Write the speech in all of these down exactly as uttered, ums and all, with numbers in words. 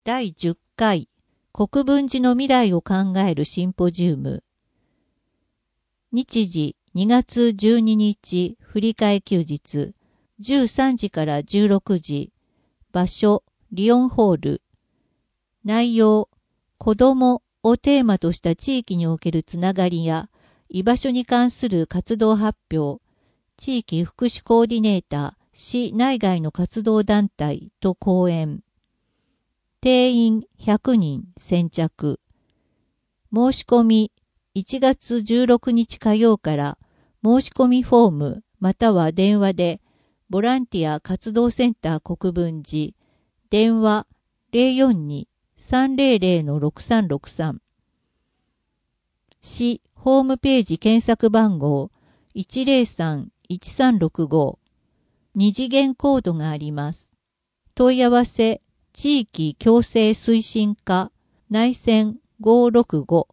だいじゅっかい国分寺の未来を考えるシンポジウム。日時にがつじゅうににち振り替え休日じゅうさんじからじゅうろくじ。場所リオンホール。内容子どもをテーマとした地域におけるつながりや居場所に関する活動発表。地域福祉コーディネーター市内外の活動団体と講演。定員ひゃくにん先着。申し込みいちがつじゅうろくにち火曜から申し込みフォームまたは電話でボランティア活動センター国分寺電話 ゼロよんに さんゼロゼロ ろくさんろくさん 市ホームページ検索番号 いちゼロさん いちさんろくご 二次元コードがあります。問い合わせ地域共生推進課内線ごろくご。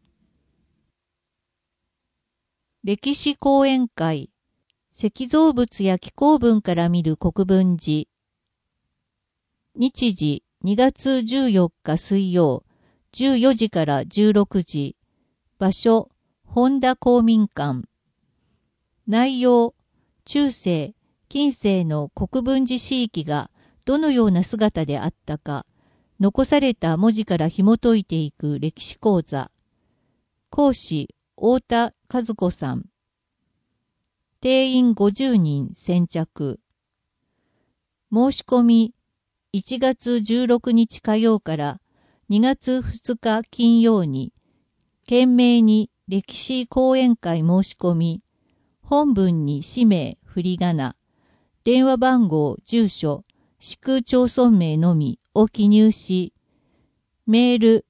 歴史講演会石造物や紀行文から見る国分寺。日時にがつじゅうよっか水曜じゅうよじからじゅうろくじ。場所本田公民館。内容中世近世の国分寺市域がどのような姿であったか残された文字から紐解いていく歴史講座。講師太田和子さん。定員ごじゅうにん先着。申し込みいちがつじゅうろくにち火曜からにがつふつか金曜に懸命に歴史講演会申し込み本文に氏名振り仮名電話番号住所市区町村名のみを記入しメール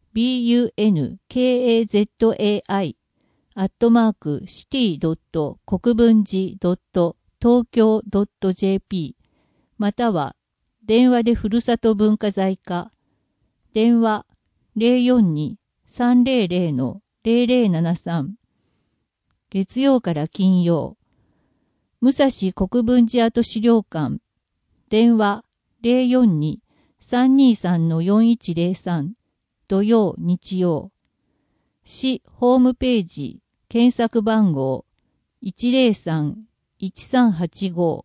bunkazai アットマークシティ国分寺東京 .jp または電話でふるさと文化財課電話 ゼロよんに さんゼロゼロ ゼロゼロななさん 月曜から金曜武蔵国分寺跡資料館電話 ゼロよんに さんにさん よんいちゼロさん 土曜日曜市ホームページ検索番号 いちゼロさん いちさんはちご。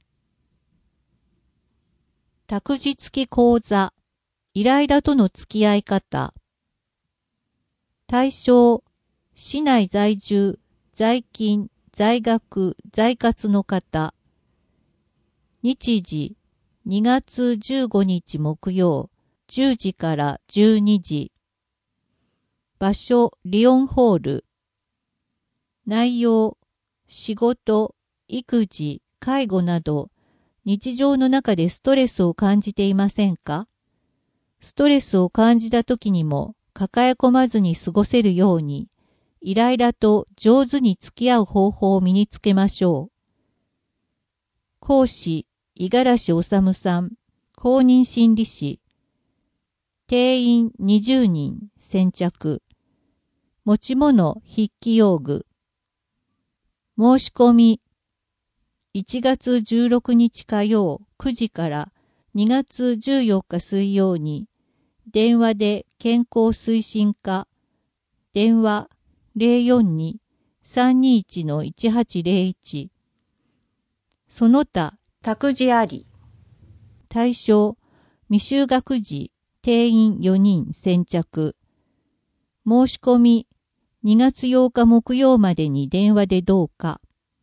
託児付き講座イライラとの付き合い方。対象市内在住在勤在学在活の方。日時にがつじゅうごにち木曜じゅうじからじゅうにじ。場所リオンホール。内容仕事育児介護など日常の中でストレスを感じていませんか？ストレスを感じた時にも抱え込まずに過ごせるようにイライラと上手に付き合う方法を身につけましょう。講師五十嵐治さん公認心理師。定員にじゅうにん先着。持ち物筆記用具。申し込みいちがつじゅうろくにち火曜くじからにがつじゅうよっか水曜に電話で健康推進課電話 ゼロよんに さんにいち いちはちゼロいち。その他託児あり。対象未就学児定員よにん先着。申し込みにがつようか木曜までに電話でどうか。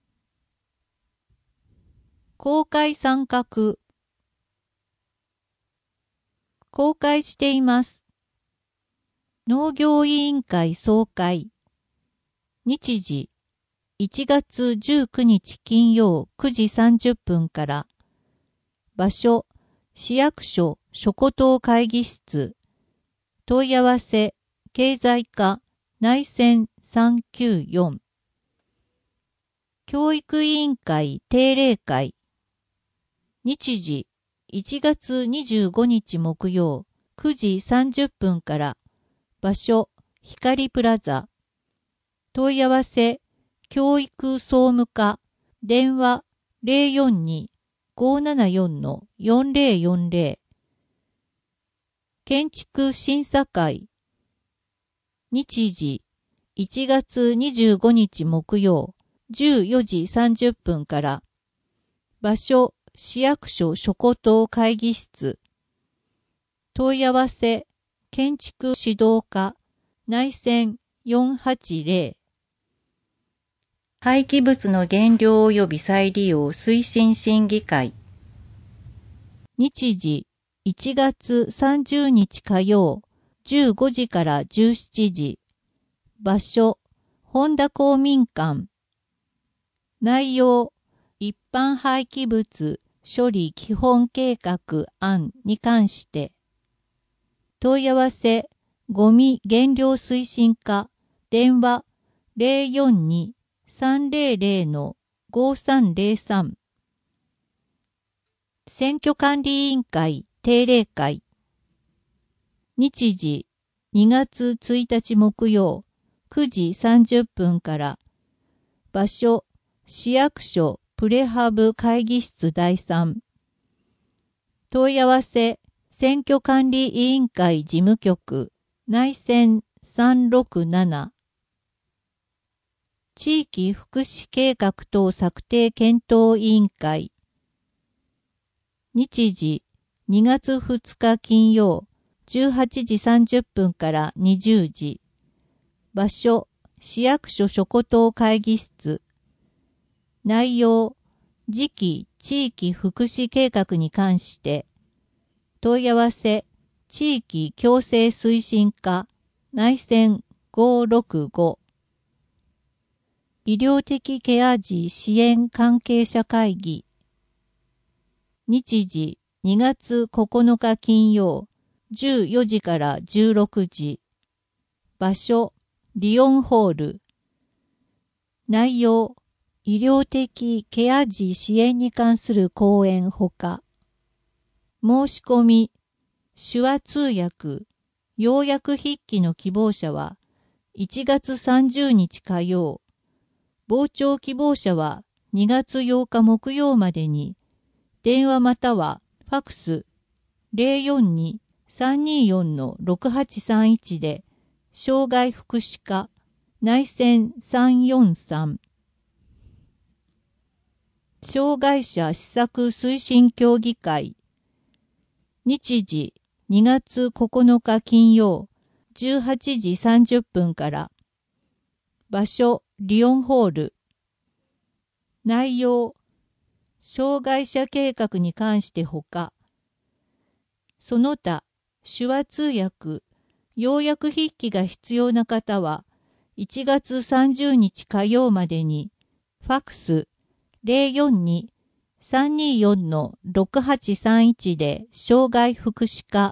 公開参画。公開しています。農業委員会総会。日時いちがつじゅうくにち金曜くじさんじゅっぷんから。場所市役所諸古島会議室。問い合わせ経済課内線さんきゅうよん。教育委員会定例会。日時いちがつにじゅうごにち木曜くじさんじゅっぷんから。場所光プラザ。問い合わせ教育総務課電話 ゼロよんに ごーななよん よんゼロよんゼロ。 建築審査会。日時、いちがつにじゅうごにち木曜、じゅうよじさんじゅっぷんから。場所、市役所諸古島会議室。問い合わせ、建築指導課、内線よんはちぜろ。廃棄物の減量及び再利用推進審議会。日時、いちがつさんじゅうにち火曜、じゅうごじからじゅうしちじ。場所、本田公民館。内容、一般廃棄物処理基本計画案に関して。問い合わせ、ゴミ減量推進課、電話 ゼロよんに さんぜろぜろ のごさんぜろさん。選挙管理委員会定例会。日時、にがつついたち木曜、くじさんじゅっぷんから。場所、市役所プレハブ会議室だいさん。問い合わせ、選挙管理委員会事務局、内線さんろくなな。地域福祉計画等策定検討委員会。日時、にがつふつか金曜、じゅうはちじさんじゅっぷんからにじゅうじ。場所、市役所諸古島会議室。内容、次期地域福祉計画に関して。問い合わせ、地域共生推進課、内線ごろくご。医療的ケア児支援関係者会議。日時、にがつここのか金曜、じゅうよじからじゅうろくじ。場所、リオンホール。内容、医療的ケア児支援に関する講演ほか。申し込み、手話通訳、要約筆記の希望者は、いちがつさんじゅうにち火曜、傍聴希望者はにがつようか木曜までに、電話またはファクス ゼロよんに さんによん ろくはちさんいち で、障害福祉課、内線さんよんさん。障害者施策推進協議会。日時、にがつここのか金曜、じゅうはちじさんじゅっぷんから。場所、リオンホール。内容、障害者計画に関してほか。その他、手話通訳、要約筆記が必要な方は、いちがつさんじゅうにち火曜までに、ファクス ゼロよんに さんによん ろくはちさんいち で障害福祉課。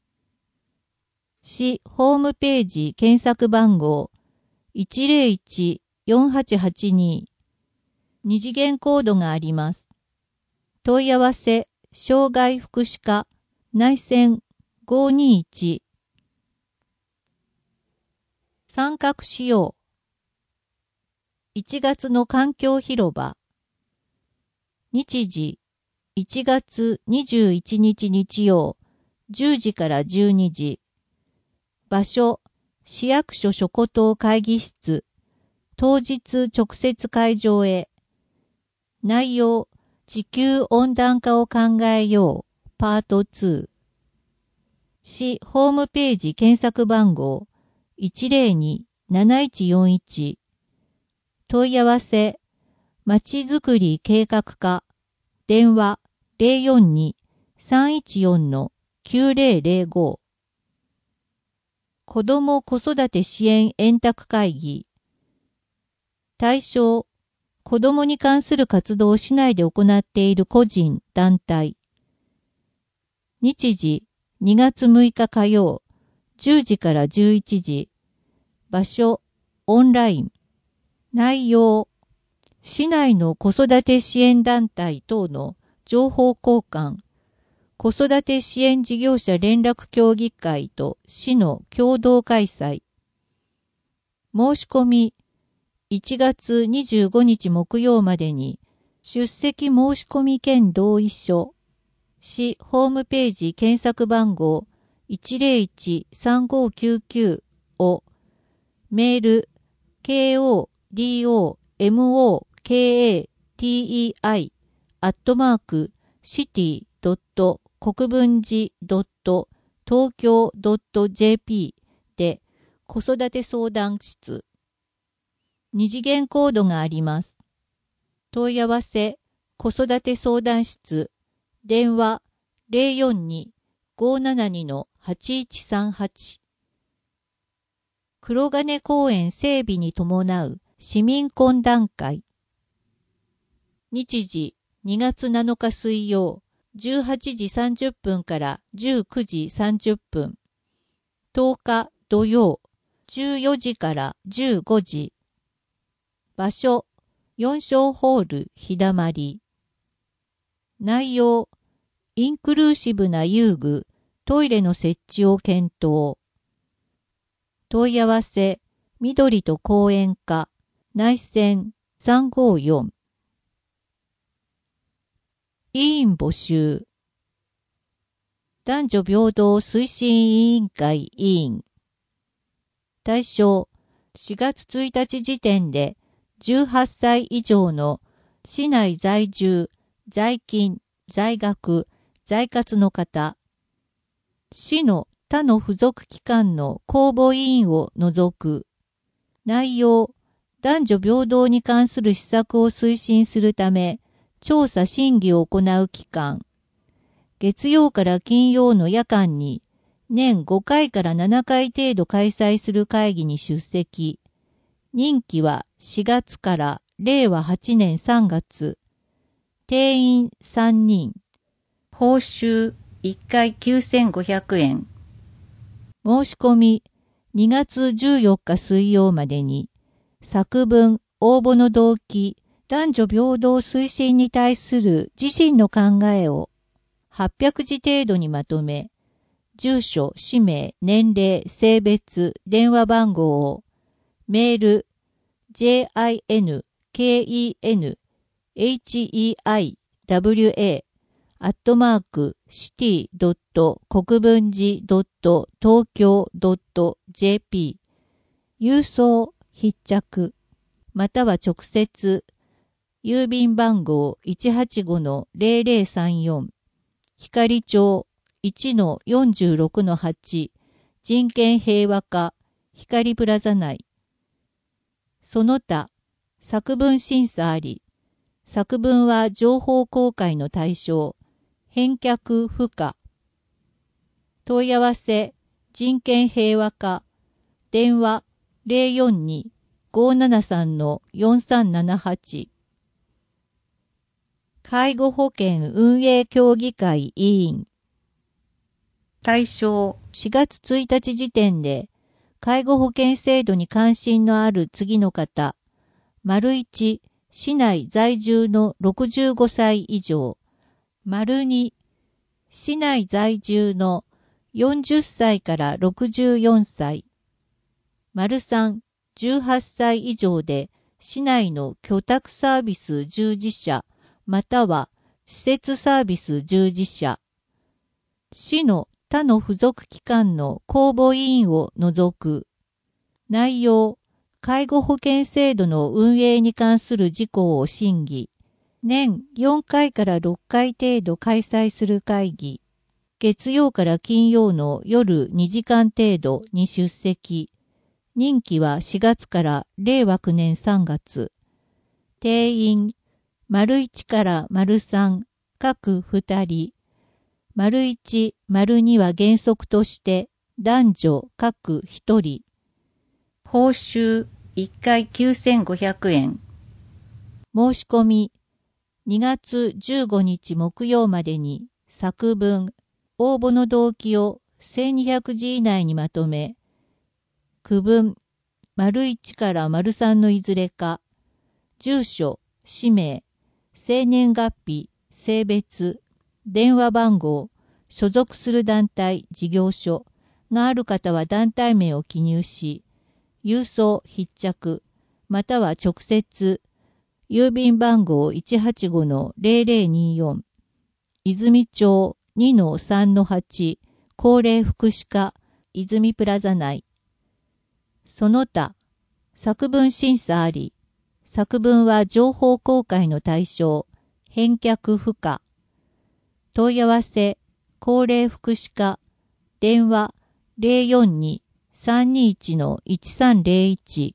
市ホームページ検索番号 いちぜろいち よんはちはちに。二次元コードがあります。問い合わせ、障害福祉課、内線ごにいち。参画しよう。いちがつの環境広場。日時、いちがつにじゅういちにち日曜、じゅうじからじゅうにじ。場所、市役所諸古島会議室。当日直接会場へ。内容、地球温暖化を考えよう、パートツー。市ホームページ検索番号 いちぜろに なないちよんいち。問い合わせ、まちづくり計画課、電話 ゼロよんに さんいちよん きゅうぜろぜろご。子ども子育て支援円卓会議。対象、子どもに関する活動を市内で行っている個人、団体。日時、にがつむいか火曜、じゅうじからじゅういちじ。場所、オンライン。内容、市内の子育て支援団体等の情報交換、子育て支援事業者連絡協議会と市の共同開催。申し込み、いちがつにじゅうごにち木曜までに、出席申し込み兼同意書。市ホームページ検索番号いちゼロいち さんごきゅうきゅう をメール ケーオーディーオーエムオーケーエーティーイーアイ アットマークシティドット国分寺ドット東京ドットジェーピー で子育て相談室二次元コードがあります。問い合わせ子育て相談室電話 ゼロよんに ごーななに はちいちさんはち 黒金公園整備に伴う市民懇談会日時にがつなのか水曜じゅうはちじさんじゅっぷんからじゅうくじさんじゅっぷんとおか土曜じゅうよじからじゅうごじ場所よん小ホール日だまり内容インクルーシブな遊具トイレの設置を検討問い合わせ緑と公園課内線さんごよん委員募集男女平等推進委員会委員対象しがつついたち時点でじゅうはっさい以上の市内在住、在勤、在学、在活の方市の他の付属機関の公募委員を除く内容男女平等に関する施策を推進するため調査審議を行う機関月曜から金曜の夜間に年ごかいからななかい程度開催する会議に出席任期はしがつかられいわはちねんさんがつ定員さんにん報酬いっかいきゅうせんごひゃくえん申し込みにがつじゅうよっか水曜までに作文応募の動機男女平等推進に対する自身の考えをはっぴゃくじ程度にまとめ住所、氏名、年齢、性別、電話番号をメール ジェイアイエヌケーイーエヌエイチイーアイダブリューエー アットマークシティドット国分寺ドット東京ドットジェーピー 郵送必着または直接郵便番号 いちはちごのゼロゼロさんよん 光町 いちのよんじゅうろくのはち 人権平和課光プラザ内その他作文審査あり作文は情報公開の対象返却不可問い合わせ人権平和課電話 ゼロよんに ごーななさんのよんさんななはち介護保険運営協議会委員対象しがつついたち時点で介護保険制度に関心のある次の方丸いち市内在住のろくじゅうごさい以上丸に市内在住のよんじゅっさいからろくじゅうよんさい丸さんじゅうはっさい以上で市内の居宅サービス従事者または施設サービス従事者市の他の付属機関の公募委員を除く内容介護保険制度の運営に関する事項を審議年よんかいからろっかい程度開催する会議月曜から金曜の夜にじかん程度に出席任期はしがつかられいわきゅうねんさんがつ定員丸いちから丸さん各ふたり丸いち、丸には原則として男女各ひとり報酬いっかいきゅうせんごひゃくえん申し込みにがつじゅうごにち木曜までに作文応募の動機をせんにひゃくじ以内にまとめ区分丸いちから丸さんのいずれか住所氏名生年月日性別電話番号所属する団体事業所がある方は団体名を記入し郵送必着または直接郵便番号 いちはちごのゼロゼロによん 泉町 にのさんのはち高齢福祉課、泉プラザ内。その他、作文審査あり。作文は情報公開の対象。返却不可。問い合わせ、高齢福祉課、電話 ゼロよんに さんにいち いちさんゼロいち。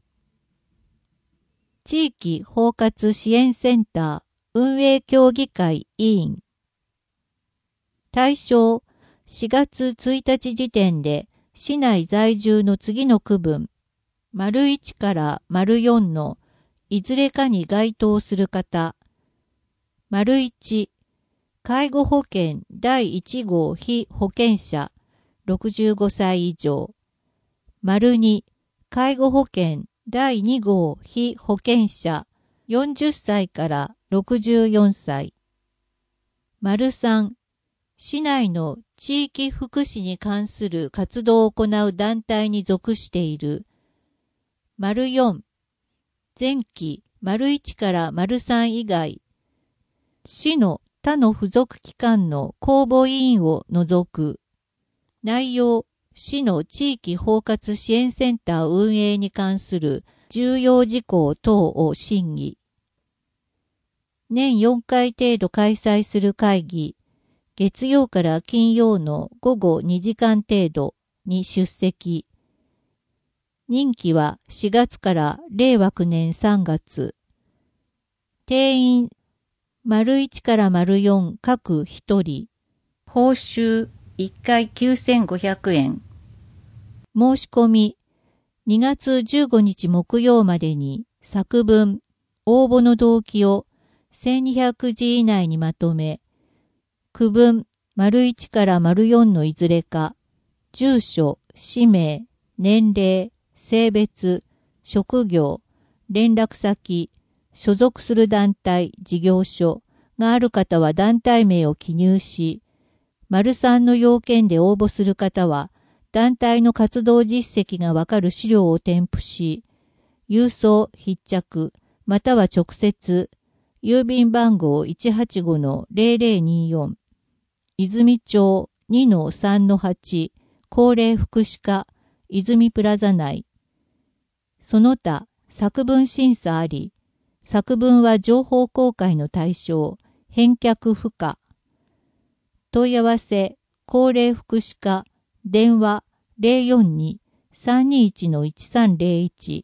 地域包括支援センター運営協議会委員。対象、しがつついたち時点で市内在住の次の区分、丸いちから丸よんのいずれかに該当する方。丸いち、介護保険だいいち号被保険者ろくじゅうごさい以上。丸に、介護保険だいに号被保険者よんじゅっさいからろくじゅうよんさい。丸さん、市内の地域福祉に関する活動を行う団体に属している。丸よん、前期丸いちから丸さん以外、市の他の付属機関の公募委員を除く。内容、市の地域包括支援センター運営に関する重要事項等を審議。年よんかい程度開催する会議、月曜から金曜の午後にじかん程度に出席。任期はしがつから令和きゅうねんさんがつ。定員丸いちから丸よん各ひとり。報酬いっかいきゅうせんごひゃくえん。申し込みにがつじゅうごにち木曜までに作文、応募の動機をせんにひゃくじ以内にまとめ、区分丸いちから丸よんのいずれか、住所、氏名、年齢、性別、職業、連絡先、所属する団体、事業所がある方は団体名を記入し、丸さんの要件で応募する方は、団体の活動実績がわかる資料を添付し、郵送、必着、または直接、郵便番号 いちはちごのゼロゼロによん、泉町 にのさんのはち、高齢福祉課、泉プラザ内。その他、作文審査あり、作文は情報公開の対象、返却不可。問い合わせ、高齢福祉課、電話 ゼロよんに さんにいち いちさんゼロいち。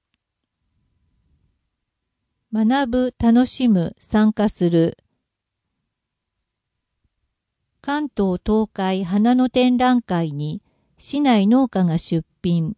学ぶ、楽しむ、参加する。関東東海花の展覧会に市内農家が出品。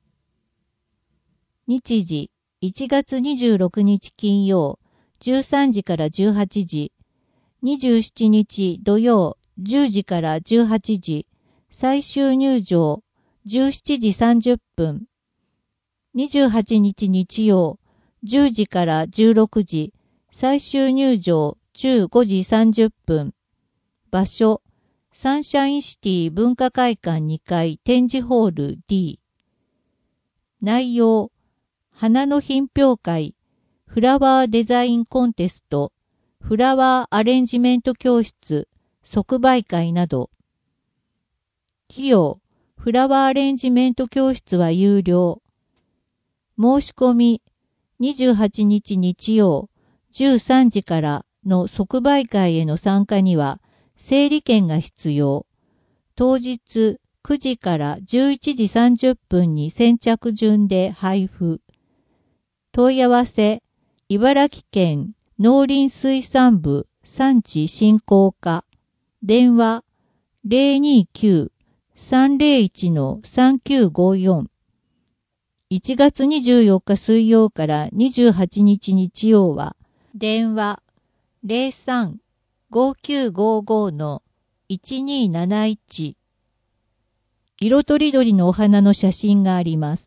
日時いちがつにじゅうろくにち金曜じゅうさんじからじゅうはちじ、にじゅうしちにち土曜じゅうじからじゅうはちじ、最終入場じゅうしちじさんじゅっぷん、にじゅうはちにち日曜じゅうじからじゅうろくじ、最終入場じゅうごじさんじゅっぷん、場所サンシャインシティ文化会館にかい展示ホール D。内容、花の品評会、フラワーデザインコンテスト、フラワーアレンジメント教室、即売会など。費用、フラワーアレンジメント教室は有料。申し込み、にじゅうはちにち日曜、じゅうさんじからの即売会への参加には、整理券が必要。当日くじからじゅういちじさんじゅっぷんに先着順で配布。問い合わせ、茨城県農林水産部産地振興課。電話 ゼロにきゅう さんゼロいち さんきゅうごよん。いちがつにじゅうよっか水曜からにじゅうはちにち日曜は、電話ゼロさん ごきゅうごごのいちになないち。色とりどりのお花の写真があります。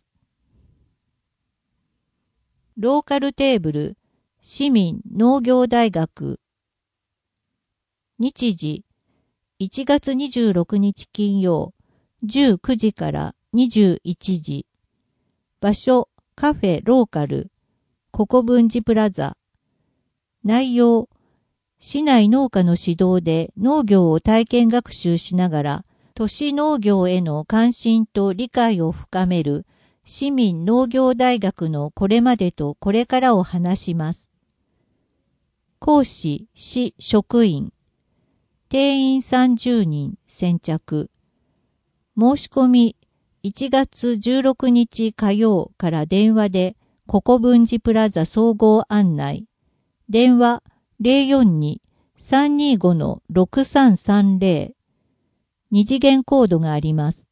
ローカルテーブル、市民農業大学。日時、いちがつにじゅうろくにち金曜、じゅうくじからにじゅういちじ。場所、カフェローカル、ココブンジプラザ。内容、市内農家の指導で農業を体験学習しながら都市農業への関心と理解を深める市民農業大学のこれまでとこれからを話します。講師、市職員、定員さんじゅうにん先着。申し込みいちがつじゅうろくにち火曜から電話でココ文治プラザ総合案内。電話 ゼロよんに さんにーご ろくさんさんゼロ。二次元コードがあります。